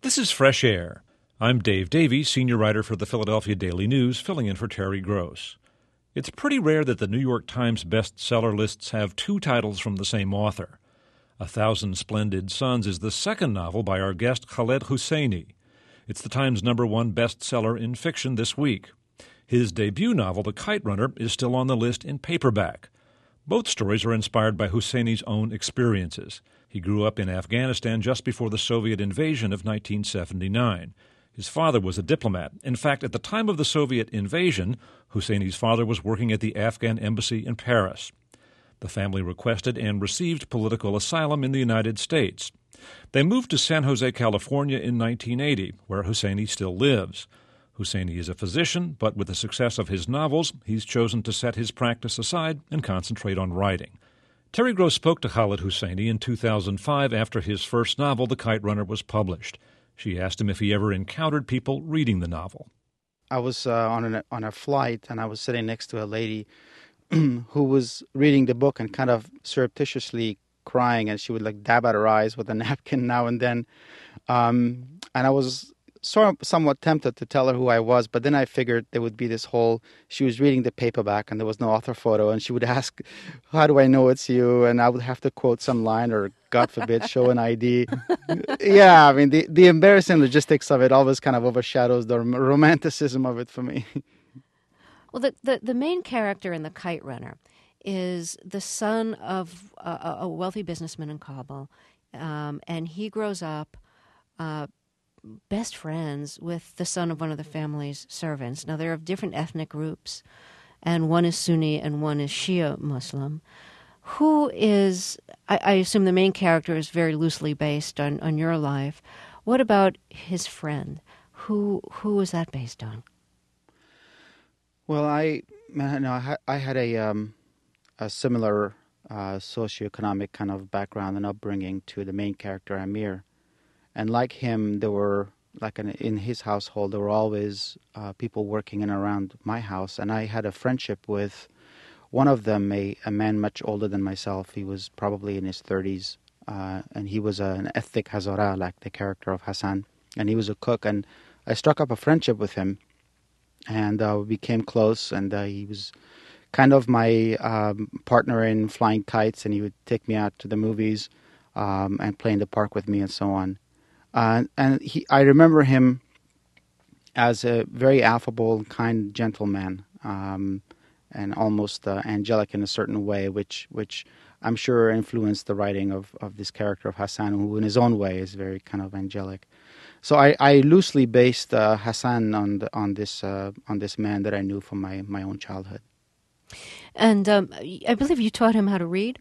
This is Fresh Air. I'm Dave Davies, senior writer for the Philadelphia Daily News, filling in for Terry Gross. It's pretty rare that the New York Times bestseller lists have two titles from the same author. A Thousand Splendid Suns is the second novel by our guest Khaled Hosseini. It's the Times #1 bestseller in fiction this week. His debut novel, The Kite Runner, is still on the list in paperback. Both stories are inspired by Hosseini's own experiences. He grew up in Afghanistan just before the Soviet invasion of 1979. His father was a diplomat. In fact, at the time of the Soviet invasion, Hosseini's father was working at the Afghan embassy in Paris. The family requested and received political asylum in the United States. They moved to San Jose, California in 1980, where Hosseini still lives. Hosseini is a physician, but with the success of his novels, he's chosen to set his practice aside and concentrate on writing. Terry Gross spoke to Khaled Hosseini in 2005 after his first novel, The Kite Runner, was published. She asked him if he ever encountered people reading the novel. I was on a flight, and I was sitting next to a lady who was reading the book and kind of surreptitiously crying, and she would dab at her eyes with a napkin now and then. And I was somewhat tempted to tell her who I was, but then I figured there would be she was reading the paperback and there was no author photo, and she would ask, how do I know it's you? And I would have to quote some line or, God forbid, show an ID. Yeah, I mean, the embarrassing logistics of it always kind of overshadows the romanticism of it for me. Well, the main character in The Kite Runner is the son of a wealthy businessman in Kabul, and he grows up best friends with the son of one of the family's servants. Now, they're of different ethnic groups, and one is Sunni and one is Shia Muslim. Who is, I assume the main character is very loosely based on your life. What about his friend? Who is that based on? Well, I had a similar socioeconomic kind of background and upbringing to the main character, Amir. And like him, there were, in his household, there were always people working in and around my house. And I had a friendship with one of them, a man much older than myself. He was probably in his 30s. And he was an ethnic Hazara, like the character of Hassan. And he was a cook. And I struck up a friendship with him. And we became close. And he was kind of my partner in flying kites. And he would take me out to the movies and play in the park with me and so on. I remember him as a very affable, kind gentleman, and almost angelic in a certain way, which I'm sure influenced the writing of this character of Hassan, who in his own way is very kind of angelic. So I loosely based Hassan on this man that I knew from my own childhood. And I believe you taught him how to read?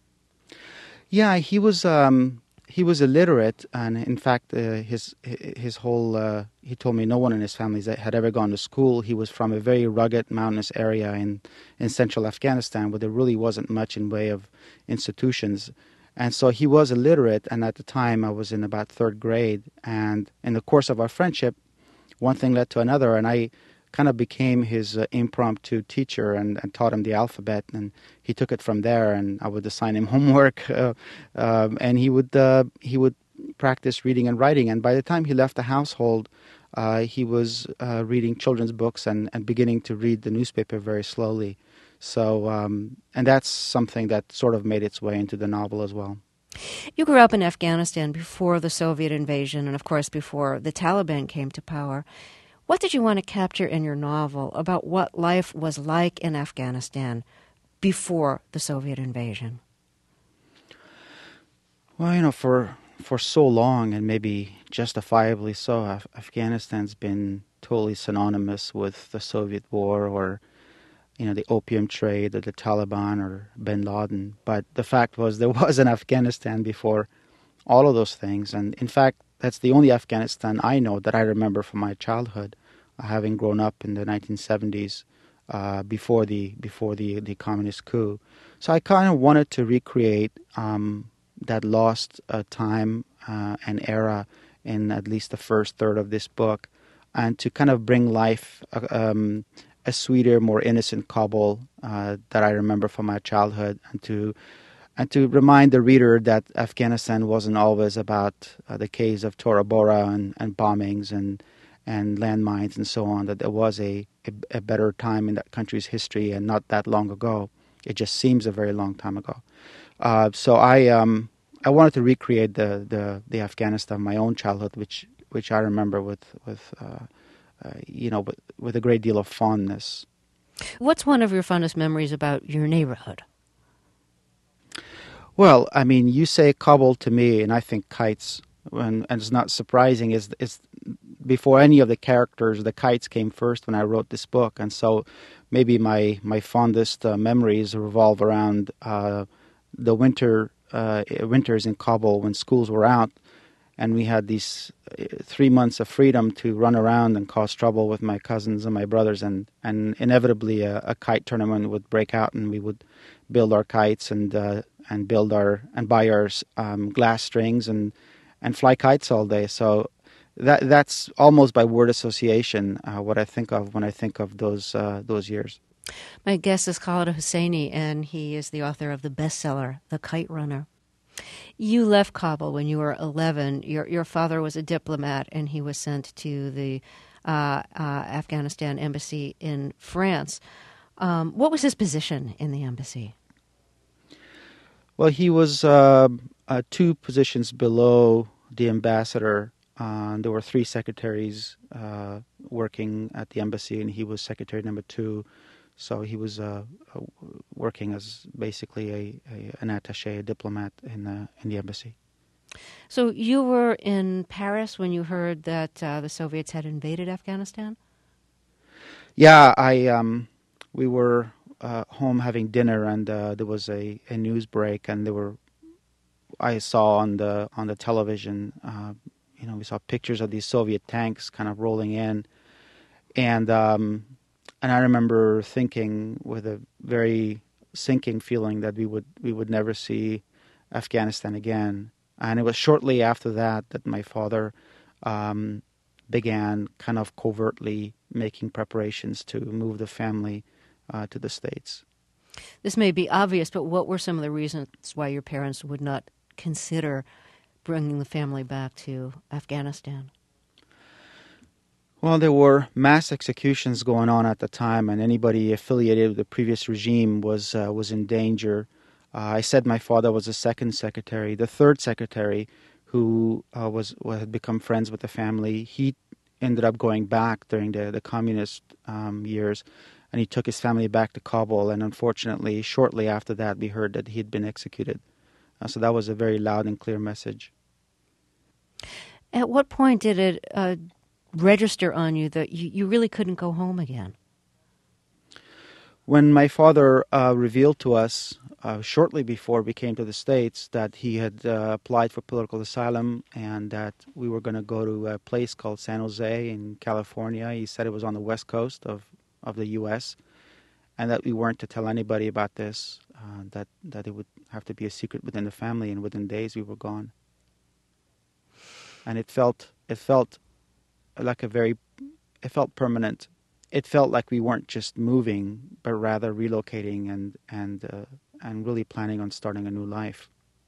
Yeah, he was illiterate, and in fact, his whole he told me no one in his family had ever gone to school. He was from a very rugged mountainous area in central Afghanistan, where there really wasn't much in way of institutions, and so he was illiterate. And at the time, I was in about third grade, and in the course of our friendship, one thing led to another, and I kind of became his impromptu teacher and taught him the alphabet, and he took it from there. And I would assign him homework, and he would practice reading and writing. And by the time he left the household, he was reading children's books and beginning to read the newspaper very slowly. So, and that's something that sort of made its way into the novel as well. You grew up in Afghanistan before the Soviet invasion, and of course before the Taliban came to power. What did you want to capture in your novel about what life was like in Afghanistan before the Soviet invasion? Well, for so long, and maybe justifiably so, Afghanistan's been totally synonymous with the Soviet war, or the opium trade, or the Taliban, or bin Laden. But the fact was, there was an Afghanistan before all of those things. And in fact, that's the only Afghanistan I know that I remember from my childhood, having grown up in the 1970s before the communist coup. So I kind of wanted to recreate that lost time and era in at least the first third of this book, and to kind of bring life a sweeter, more innocent Kabul that I remember from my childhood, and to remind the reader that Afghanistan wasn't always about the caves of Tora Bora and bombings and landmines and so on, that there was a better time in that country's history and not that long ago. It just seems a very long time ago. So I wanted to recreate the Afghanistan of my own childhood, which I remember with a great deal of fondness. What's one of your fondest memories about your neighborhood? Well, I mean, you say Kabul to me, and I think kites. And it's not surprising. Is before any of the characters, the kites came first when I wrote this book, and so maybe my fondest memories revolve around the winters in Kabul when schools were out, and we had these 3 months of freedom to run around and cause trouble with my cousins and my brothers, and inevitably a kite tournament would break out, and we would build our kites and buy our glass strings and fly kites all day. So that's almost by word association what I think of when I think of those years. My guest is Khaled Hosseini, and he is the author of the bestseller, The Kite Runner. You left Kabul when you were 11. Your father was a diplomat, and he was sent to the Afghanistan embassy in France. What was his position in the embassy? Well, he was 2 positions below the ambassador. There were 3 secretaries working at the embassy, and he was secretary number 2. So he was working as basically an attaché, a diplomat in the embassy. So you were in Paris when you heard that the Soviets had invaded Afghanistan? Yeah, we were home having dinner, and there was a news break, and I saw on the television, we saw pictures of these Soviet tanks kind of rolling in, and I remember thinking with a very sinking feeling that we would never see Afghanistan again. And it was shortly after that my father began kind of covertly making preparations to move the family to the States. This may be obvious, but what were some of the reasons why your parents would not consider bringing the family back to Afghanistan? Well, there were mass executions going on at the time, and anybody affiliated with the previous regime was in danger. I said my father was the second secretary. The third secretary, who had become friends with the family, he ended up going back during the communist years, and he took his family back to Kabul. And unfortunately, shortly after that, we heard that he had been executed. So that was a very loud and clear message. At what point did it register on you that you really couldn't go home again? When my father revealed to us shortly before we came to the States that he had applied for political asylum and that we were going to go to a place called San Jose in California. He said it was on the west coast of the U.S. and that we weren't to tell anybody about this, that it would have to be a secret within the family, and within days we were gone. And it felt like it felt permanent. It felt like we weren't just moving, but rather relocating and really planning on starting a new life.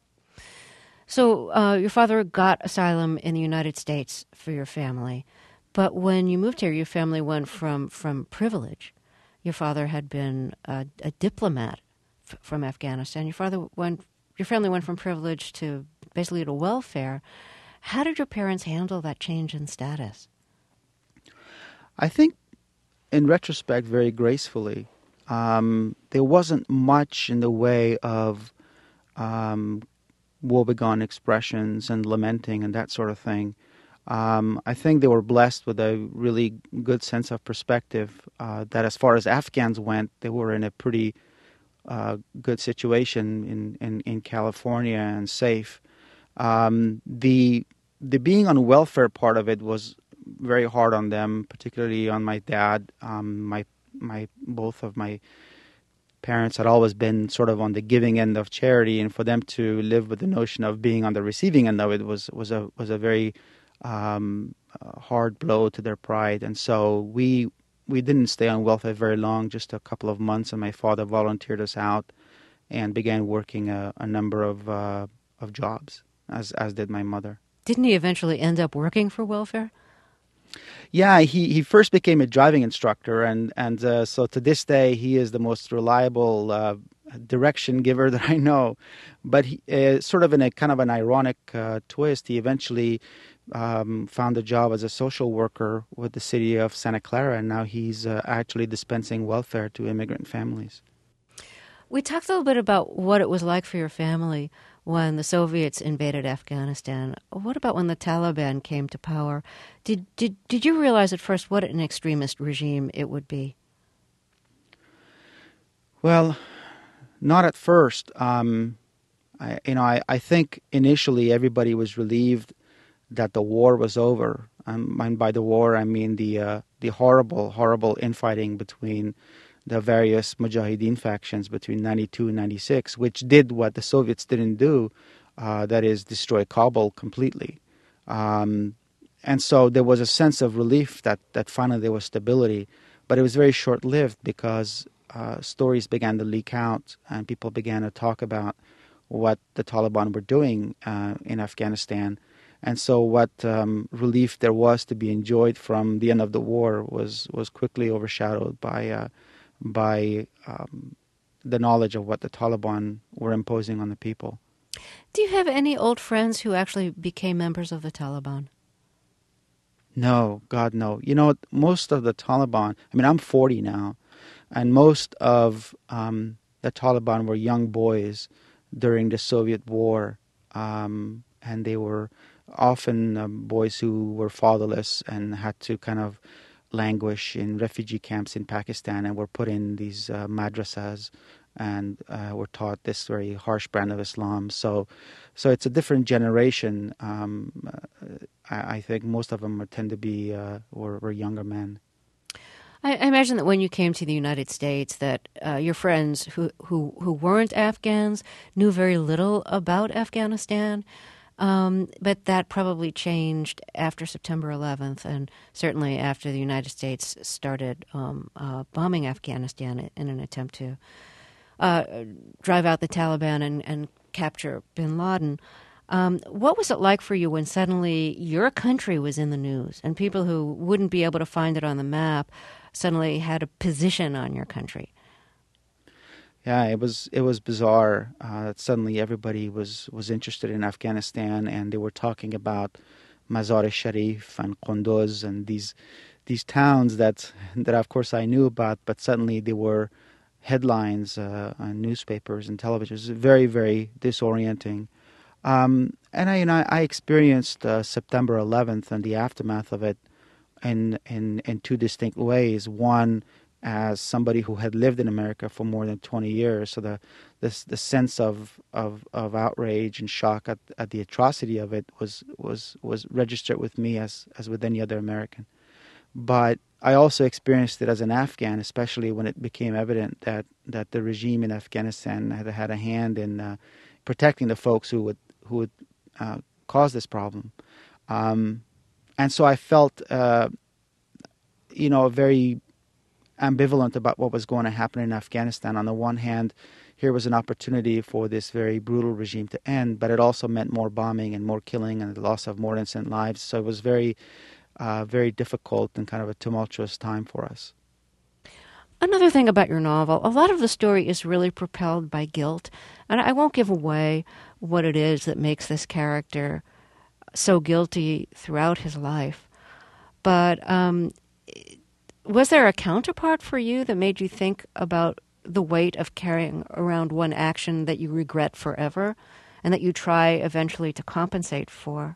So your father got asylum in the United States for your family, but when you moved here, your family went from privilege. Your father had been a diplomat from Afghanistan. Your family went from privilege to basically to welfare. How did your parents handle that change in status? I think, in retrospect, very gracefully. There wasn't much in the way of woebegone expressions and lamenting and that sort of thing. I think they were blessed with a really good sense of perspective that as far as Afghans went, they were in a pretty good situation in California and safe. The being on welfare part of it was very hard on them, particularly on my dad. Both of my parents had always been sort of on the giving end of charity, and for them to live with the notion of being on the receiving end of it was a very hard blow to their pride. And so we didn't stay on welfare very long, just a couple of months, and my father volunteered us out and began working a number of jobs, as did my mother. Didn't he eventually end up working for welfare? Yeah, he first became a driving instructor, and so to this day he is the most reliable direction giver that I know. But he, sort of in a kind of an ironic twist, he eventually found a job as a social worker with the city of Santa Clara, and now he's actually dispensing welfare to immigrant families. We talked a little bit about what it was like for your family when the Soviets invaded Afghanistan. What about when the Taliban came to power? Did you realize at first what an extremist regime it would be? Well, not at first. I think initially everybody was relieved that the war was over. And by the war, I mean the horrible infighting between the various Mujahideen factions between 92 and 96, which did what the Soviets didn't do, that is destroy Kabul completely. And so there was a sense of relief that finally there was stability, but it was very short-lived because stories began to leak out and people began to talk about what the Taliban were doing in Afghanistan. And so what relief there was to be enjoyed from the end of the war was quickly overshadowed by the knowledge of what the Taliban were imposing on the people. Do you have any old friends who actually became members of the Taliban? No, God, no. You know, most of the Taliban, I mean, I'm 40 now, and most of the Taliban were young boys during the Soviet war, and they were often boys who were fatherless and had to kind of languish in refugee camps in Pakistan and were put in these madrasas and were taught this very harsh brand of Islam. So it's a different generation. I think most of them tend to be were younger men. I imagine that when you came to the United States, that your friends who weren't Afghans knew very little about Afghanistan. But that probably changed after September 11th, and certainly after the United States started bombing Afghanistan in an attempt to drive out the Taliban and capture bin Laden. What was it like for you when suddenly your country was in the news and people who wouldn't be able to find it on the map suddenly had a position on your country? Yeah, it was bizarre. Suddenly everybody was interested in Afghanistan, and they were talking about Mazar-e-Sharif and Qunduz and these towns that of course I knew about, but suddenly they were headlines on newspapers and television. It was very, very disorienting. And I experienced September 11th and the aftermath of it in two distinct ways. One, as somebody who had lived in America for more than 20 years, so the sense of outrage and shock at the atrocity of it was registered with me as with any other American. But I also experienced it as an Afghan, especially when it became evident that the regime in Afghanistan had a hand in protecting the folks who would cause this problem, and so I felt very ambivalent about what was going to happen in Afghanistan. On the one hand, here was an opportunity for this very brutal regime to end, but it also meant more bombing and more killing and the loss of more innocent lives. So it was very, very difficult and kind of a tumultuous time for us. Another thing about your novel, a lot of the story is really propelled by guilt. And I won't give away what it is that makes this character so guilty throughout his life. But was there a counterpart for you that made you think about the weight of carrying around one action that you regret forever and that you try eventually to compensate for?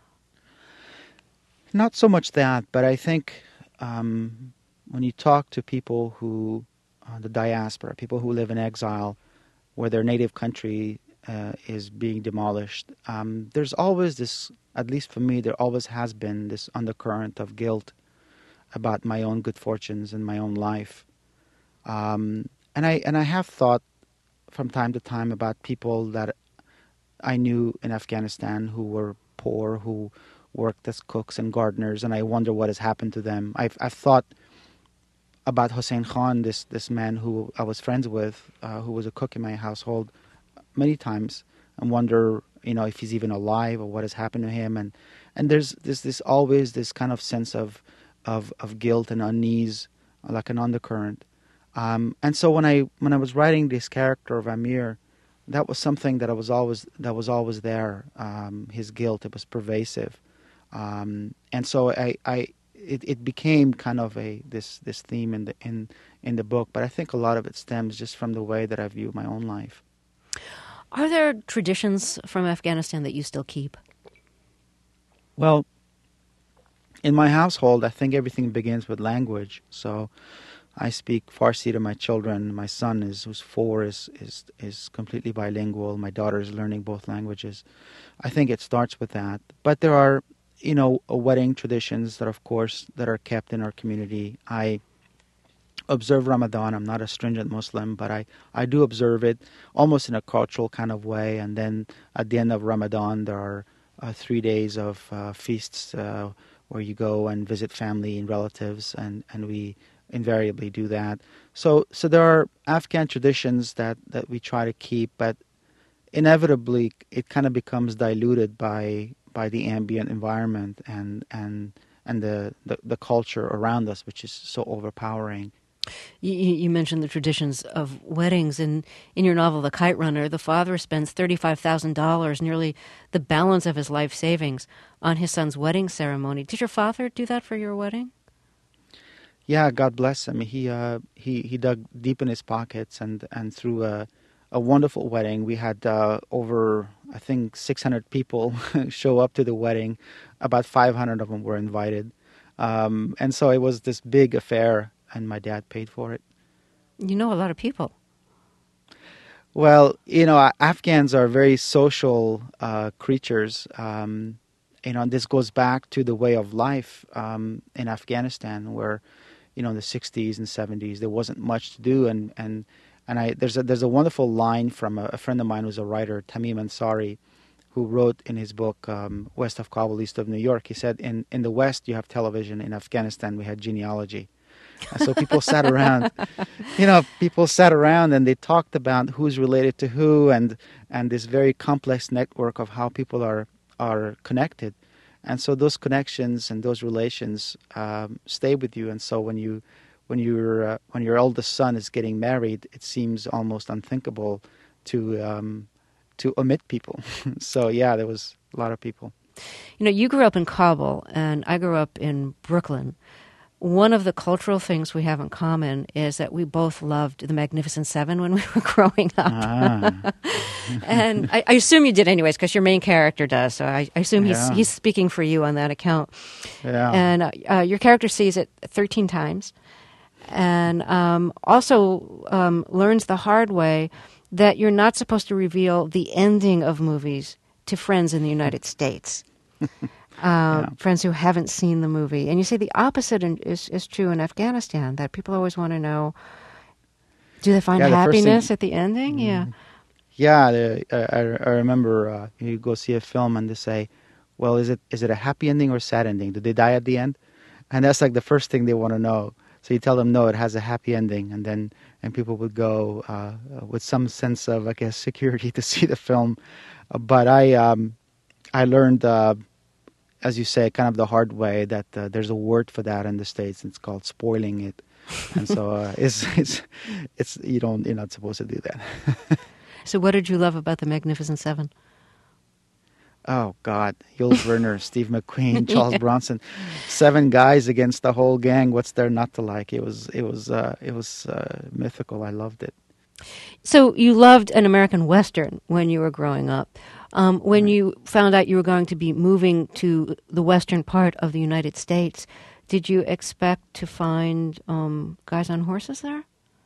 Not so much that, but I think when you talk to people who, the diaspora, people who live in exile, where their native country is being demolished, there's always this, at least for me, there always has been this undercurrent of guilt about my own good fortunes and my own life. And I have thought from time to time about people that I knew in Afghanistan who were poor, who worked as cooks and gardeners, and I wonder what has happened to them. I've thought about Hossein Khan, this man who I was friends with, who was a cook in my household many times, and wonder, if he's even alive or what has happened to him. And there's this always this kind of sense of guilt and unease, like an undercurrent. And so when I was writing this character of Amir, that was something that was always there. His guilt, it was pervasive, and so it became kind of this theme in the book. But I think a lot of it stems just from the way that I view my own life. Are there traditions from Afghanistan that you still keep? Well, in my household, I think everything begins with language. So I speak Farsi to my children. My son, who's 4, is completely bilingual. My daughter is learning both languages. I think it starts with that. But there are, wedding traditions that, of course, that are kept in our community. I observe Ramadan. I'm not a stringent Muslim, but I do observe it almost in a cultural kind of way. And then at the end of Ramadan, there are 3 days of feasts where you go and visit family and relatives, and we invariably do that. So there are Afghan traditions that we try to keep, but inevitably it kind of becomes diluted by the ambient environment and the culture around us, which is so overpowering. You mentioned the traditions of weddings. In your novel, The Kite Runner, the father spends $35,000, nearly the balance of his life savings, on his son's wedding ceremony. Did your father do that for your wedding? Yeah, God bless him. He dug deep in his pockets and through a wonderful wedding. We had over, I think, 600 people show up to the wedding. About 500 of them were invited. And so it was this big affair, and my dad paid for it. You know a lot of people. Well, Afghans are very social creatures. And this goes back to the way of life in Afghanistan, where, in the 60s and 70s, there wasn't much to do. And there's a wonderful line from a friend of mine who's a writer, Tamim Ansari, who wrote in his book, West of Kabul, East of New York. He said, in the West, you have television. In Afghanistan, we had genealogy. And so people sat around, and they talked about who's related to who, and this very complex network of how people are connected. And so those connections and those relations stay with you. And so when your eldest son is getting married, it seems almost unthinkable to omit people. So yeah, there was a lot of people. You grew up in Kabul, and I grew up in Brooklyn. One of the cultural things we have in common is that we both loved The Magnificent Seven when we were growing up. And I assume you did anyways, because your main character does. So I assume he's speaking for you on that account. Yeah. And your character sees it 13 times, and also learns the hard way that you're not supposed to reveal the ending of movies to friends in the United States. Friends who haven't seen the movie. And you say the opposite is true in Afghanistan, that people always want to know, do they find happiness at the ending? Yeah, I remember you go see a film and they say, well, is it a happy ending or a sad ending? Did they die at the end? And that's like the first thing they want to know. So you tell them, no, it has a happy ending. And people would go with some sense of, I guess, security to see the film. But I learned, as you say, kind of the hard way, that there's a word for that in the States. It's called spoiling it. And so you're not supposed to do that. So what did you love about The Magnificent Seven? Oh, God. Jules Werner, Steve McQueen, Charles Bronson. 7 guys against the whole gang. What's there not to like? It was mythical. I loved it. So you loved an American Western when you were growing up. When you found out you were going to be moving to the western part of the United States, did you expect to find guys on horses there?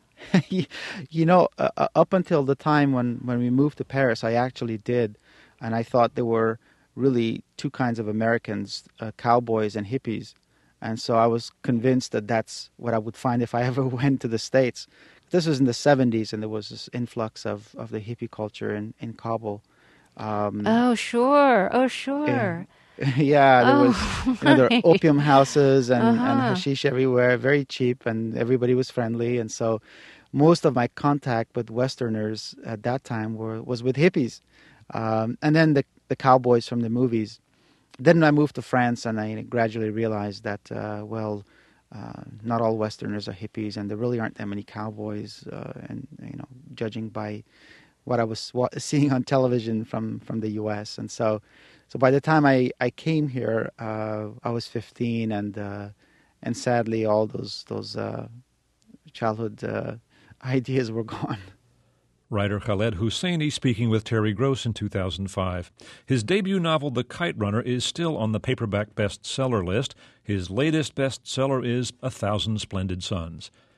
Up until the time when we moved to Paris, I actually did. And I thought there were really 2 kinds of Americans, cowboys and hippies. And so I was convinced that that's what I would find if I ever went to the States. This was in the 70s, and there was this influx of the hippie culture in Kabul. Oh, sure. Yeah, there was, there were right. opium houses and Uh-huh. hashish everywhere, very cheap, and everybody was friendly. And so most of my contact with Westerners at that time was with hippies. And then the cowboys from the movies. Then I moved to France, and I gradually realized that, not all Westerners are hippies, and there really aren't that many cowboys. And judging by what I was seeing on television from the U.S. And so by the time I came here, I was 15, and sadly all those childhood ideas were gone. Writer Khaled Hosseini speaking with Terry Gross in 2005. His debut novel, The Kite Runner, is still on the paperback bestseller list. His latest bestseller is A Thousand Splendid Suns.